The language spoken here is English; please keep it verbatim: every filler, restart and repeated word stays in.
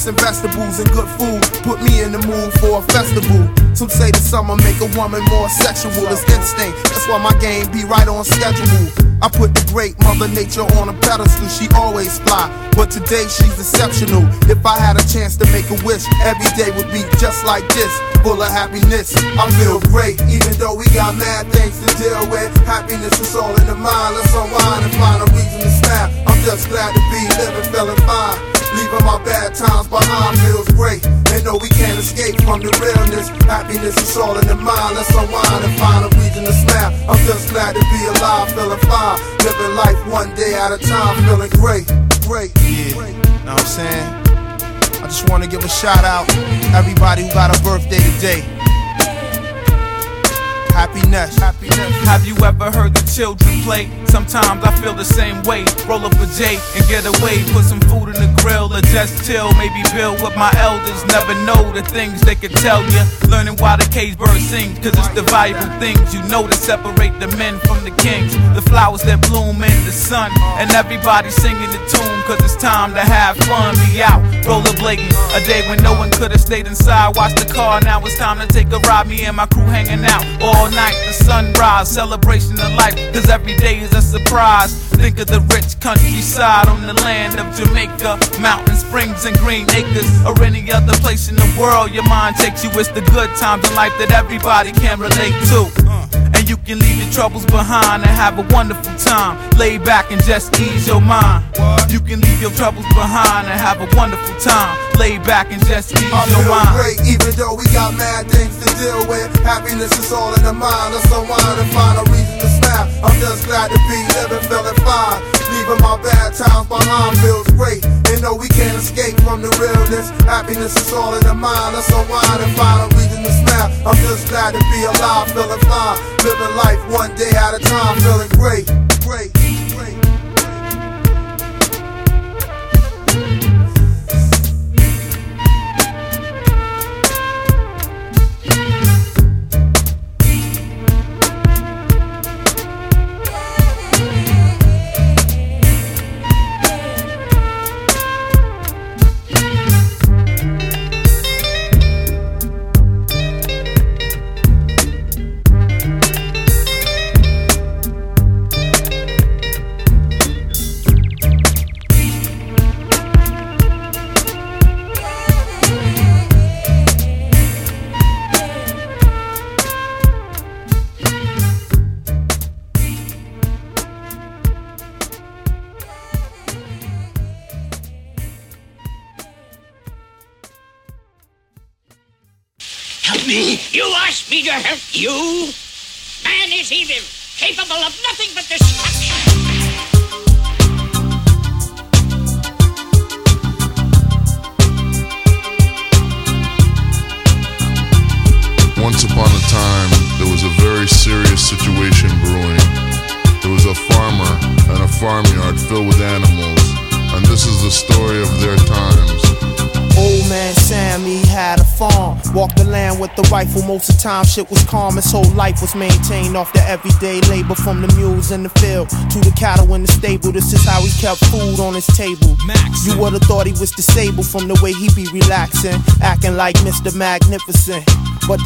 fruits and vegetables and good food put me in the mood for a festival. Some say the summer make a woman more sexual. It's instinct, that's why my game be right on schedule. I put the great Mother Nature on a pedestal. She always fly, but today she's exceptional. If I had a chance to make a wish, every day would be just like this, full of happiness. I feel great, even though we got mad things to deal with. Happiness is all in the mind. Let's unwind and find a reason to snap. I'm just glad to be living, feeling fine. Leaving my bad times behind feels great. They know we can't escape from the realness. Happiness is all in the mind. Let's unwind and find a reason to snap. I'm just glad to be alive, feeling fine. Living life one day at a time, feeling great, great. Yeah, know what I'm saying? I just want to give a shout out to everybody who got a birthday today. Happiness, happiness. Have you ever heard the children play? Sometimes I feel the same way. Roll up a J and get away. Put some food in the grill or just chill. Maybe build with my elders. Never know the things they could tell you. Learning why the cage bird sings, cause it's the valuable things you know to separate the men from the kings. The flowers that bloom in the sun, and everybody singing the tune, cause it's time to have fun. Be out, rollerblading. A day when no one could have stayed inside. Watch the car, now it's time to take a ride. Me and my crew hanging out all night, the sunrise, celebration of life, cause every day is a surprise. Think of the rich countryside on the land of Jamaica, mountain springs and green acres, or any other place in the world your mind takes you. It's the good times in life that everybody can relate to. And you can leave your troubles behind and have a wonderful time. Lay back and just ease your mind. You can leave your troubles behind and have a wonderful time. Lay back and just ease I your feel mind. Great, even though we got mad things to deal with. Happiness is all in the mind. Let's unwind and find a reason to snap. I'm just glad to be living, feeling fine. Leaving my bad times behind feels great. They know we can't escape from the realness. Happiness is all in the mind. Let's unwind and find a reason to snap. I'm just glad to be alive, feeling fine. Living life one day at a time, feeling great, great, great. Me? You asked me to help you? Man is evil, capable of nothing but destruction. Once upon a time, there was a very serious situation brewing. There was a farmer and a farmyard filled with animals, and this is the story of their times. Old man Sam, he had a farm. Walked the land with the rifle. Most of the time shit was calm. His whole life was maintained off the everyday labor. From the mules in the field to the cattle in the stable. This is how he kept food on his table. Max. You would've thought he was disabled from the way he be relaxing, acting like Mister Magnificent. But